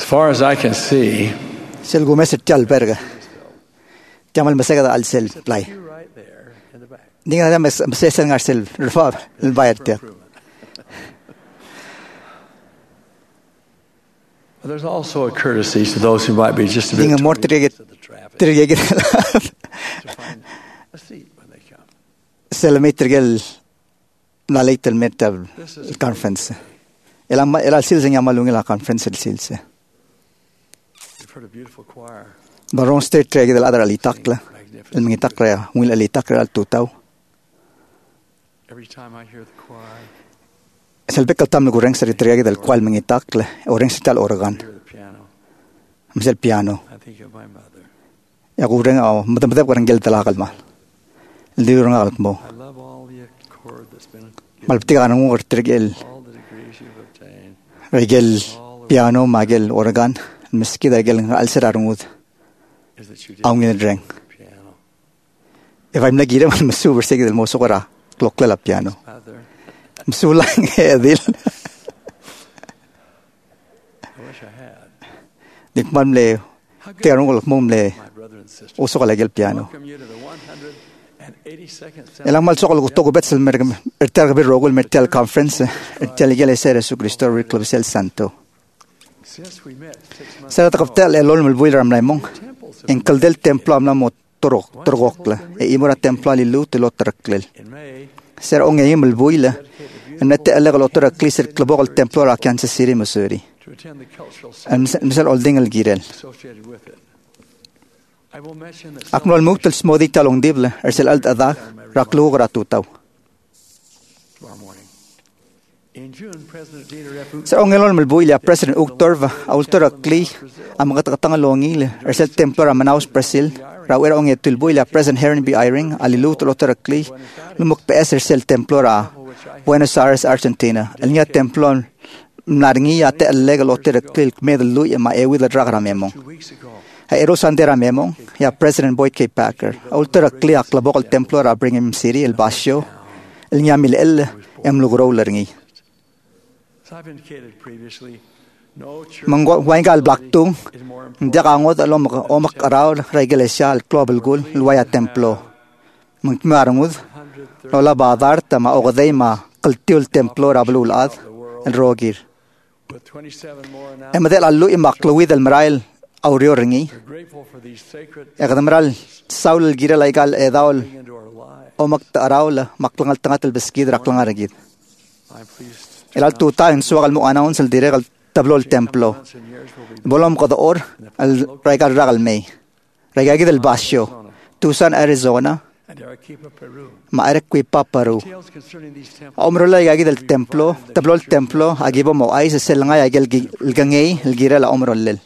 far as I can see, sel gumeset alberga jamal masega al sel play you right there in the back. dinga da mesesen ngar sel rfa el bayartia But there's also a courtesy to those who might be just a bit dinga more twitchy trege to the traffic trege to find a seat when they come. sel metrgel na leitel metal conference ela silse yamalung la conference silse We've heard a beautiful choir. baron state trege del adra litakla el mingitakra wil litakra al tutau Every time I hear the choir, selbekal tam gureng seri trege del qual mingitakla oreng sital organ I hear the piano, misel piano I think of my mother. ya gureng au madam gureng gel talakal mal el dirung alat mo I love all the accord that's been given, malptiga nang ngur trigel all the degrees you've obtained, regel piano magel organ miski regel al serarungud is that you did aung in dreng the piano. if I'm nagira man masu verseg del mo sokora klokla la piano Mother, msulang edil I wish I had. dik man le How good terung ol mum le my brother and sister. o sokala gel piano Welcome you to the 182nd elang mal sokol gusto ko bet sel mergem erter gabe rogol metal conference ertel gel ser su Cristo Club Sel Santo Since we met 6 months sera takaptel elol mel builer am laimong temples en kal del templo am la mo torokla e imora templo li lut lo traklel in May, ser on e mel buila en nette alle lo trakli ser club al templo ra Kansas City Missouri to attend the cultural en center misal olding el girel associated with it. I will mention that aknol muktel smodi talong dible ersel alt ada raklu gratuitaw tomorrow morning. In June, President Dieter F. ser on elol mel buila president uktorva ultra kli am gatatang longil ersel templo ra Manaus Brazil rawer on etul buila president Heron B. Eyring alilut lo trakli lumuk PS ersel templo ra Buenos Aires Argentina el nya templo naringi ate legal lo trakli medlu ma ewi la dragra memong 2 weeks ago. Ero sandera memong ya President Boyd K. Packer ultra kli aklabok el templo ra Brigham City el basio el nya mil el em lugro lerni As I've indicated previously, no church mangwa waingal blaktung is more important. Diakangot alom omak araw regalesia al global goal luaya templo mangmarangud lola badar tama ogadai ma kultul templo rablul ad el rogir With 27 more now, emadel allu imaklawid el marail aurio ringi we're grateful for these sacred ekadamral saul gira laigal edaul into our lives. omak araw la maklangal tangat el beskid raklangar gid I'm pleased el tuta en suagal mo announce el direct tablo el templo months and years will be bolom qador el regal ragal may regagid el basio Tucson Arizona and Arequipa, Peru. Maarequipa Peru Details concerning these temples Omrola yagi del templo, tablo el templo, agibo mo ay sa selanga yagi el gangay, el gira la omrolel.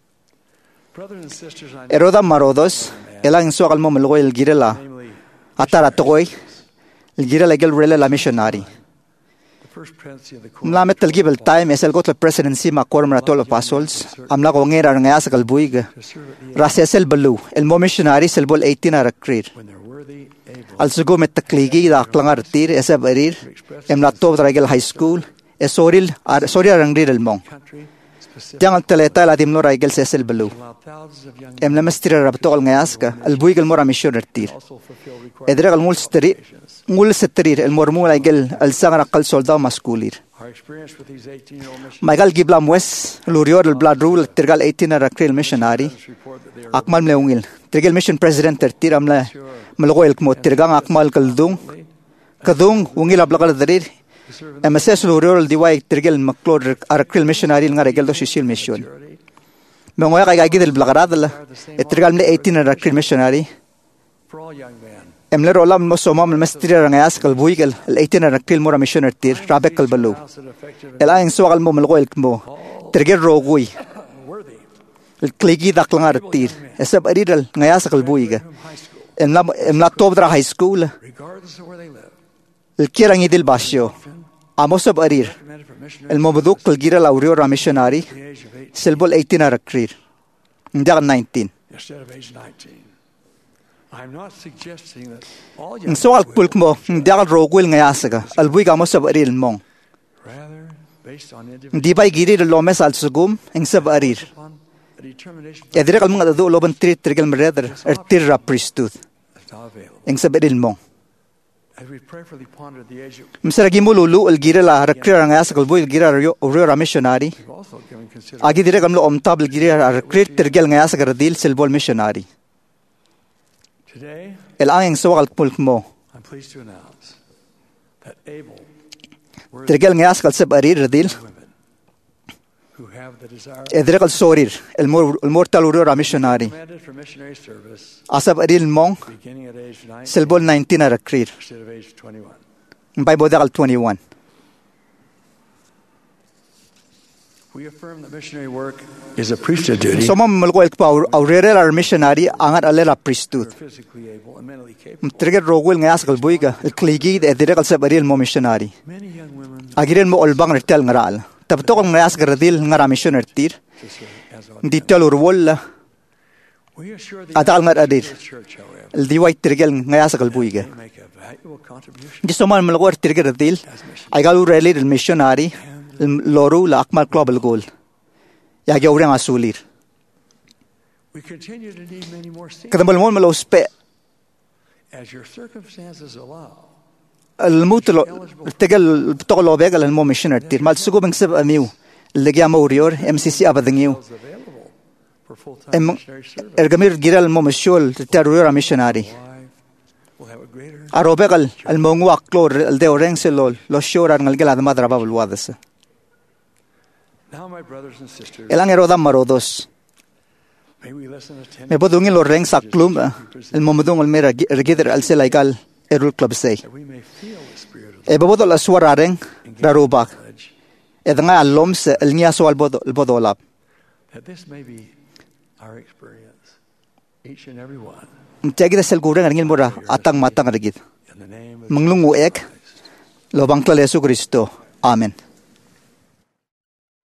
brothers and sisters, I know, Eroda marodos, elang so kalmo melgo el gira la, namely atara tokoy, el gira la gel rela la missionary. the first presidency of the Corps Mlamet el gibel time es el got la presidency ma quorum ratol apostles, amla ko ngera ngaya sa kalbuig. to serve at the Rases el balu, el mo missionary sel bol 18 ara krir. when they're worthy, able Al sugo met takligi da klangar tir esa barir, em la top regel high school, esoril arangrir el mong. country specific. Jangan teleta la dimno regel sesel balu. Allow thousands of young Em la mestira rabtol ngayaska, al buig el mora mission tir. also fulfill requirements. Edreg al mul setrir el mormu regel al sangra qal soldado masculir. Our experience with these 18-year-old missionaries Michael gibla mwes lurior el blood rule tirgal 18 ara kril missionary. report that they are Akmal mleungil. Tirgal mission president tir amla mlgo el kmo tirgang akmal kaldung. Kadung ungil ablagal darir. to serve in MSS lurior el diway tirgal maklod ara kril missionary nga regel do social mission. charity. Mengoya kay gidel blagarad la. Tirgal mle 18 ara kril missionary. For all young men, Emler olam mo somam mestira rangayas kal buigel el 18 ara kril mora missioner tir rabek kal balu. balanced and effective El ayin so kal mo melgo el kmo. Tirgal rogui. and worthy. El kligi da klangar tir. Esab aridal ngayas kal buiga. From high school, Emla tobdra high school. regardless of where they live, El kirang idil basyo. Amosab arir. recommended for missionaries El mobuduk kal gira la urio ra missionary. at the age of 8 Selbol 18 ara krir. Ndak 19. instead of age 19. I'm not suggesting that all young Ang so men al pulk mo, ndak rogwil ngayasaga. Al buiga amosab arir mong. rather based on individual Di ba igiri lo mes al sugum ing sab arir. upon a determination Edire kal mga do loban trigel mereder tirra priesthood that's now available. ing sab edil mong. As we prayerfully ponder the age, Misragi mo lulu al gira la rakrir ang asakal boy gira rio missionary. we've also given consideration Agi dire kam lo omtab gira rakrir tirgel nga asakal dil selbol missionary. today. El angeng sawal pulk mo. I'm pleased to announce that able worthy Tirgel nga asakal sab arir radil. women who have the desire Edire kal sorir el mortal rio missionary. commanded for missionary service Asab adil mong beginning at age 9 selbol 19 na rakrir. instead of age 21. Mbay bodakal 21. We affirm that missionary work is a priesthood duty. So mam malko el pa aurere ar missionary angat alela We're priesthood. physically able and mentally capable. Trigger rogul nga asakal buiga el kligi de dire kal sab aril mo missionary. Many young women Agiren mo olbang retel ngaral. Tabto kong nga asakal radil nga missioner tir. to serve as on. Detail urwol We assure the Atal ngat adir. church, however, el diway trigel nga asakal buiga. they make a valuable contribution Di so man malko ar trigger radil as missionaries. ay galu rally el missionary el loru la akmal global goal. Yagi urang asulir. We continue to need many more saints Kadambal mo malo spe as your circumstances allow. el mutlo tegel tokolo begal el mo missioner tir mal sugo bang sab amiu. Legya mo urior MCC abadingiu. Is available for full-time Em missionary service. ergamir giral mo misyol terror missionary. Wife will have a greater Arobegal al mongwak klor el de oreng selol lo shoran ngal gela madra babul wadas. now, my brothers and sisters. Elang eroda marodos. May we listen Me attentively bodungin lo reng saklum el momudong el mera regider al selaigal erul club say. that we may feel the spirit of E babodol aswarareng darubak. knowledge, E nga alom se el nya so al bodolap. that this may be our experience, each and every one, Tegi sel gureng ngil mura atang matang regid. in the name of Manglungu ek Christ. lo bangkla Yesu Kristo. Amen.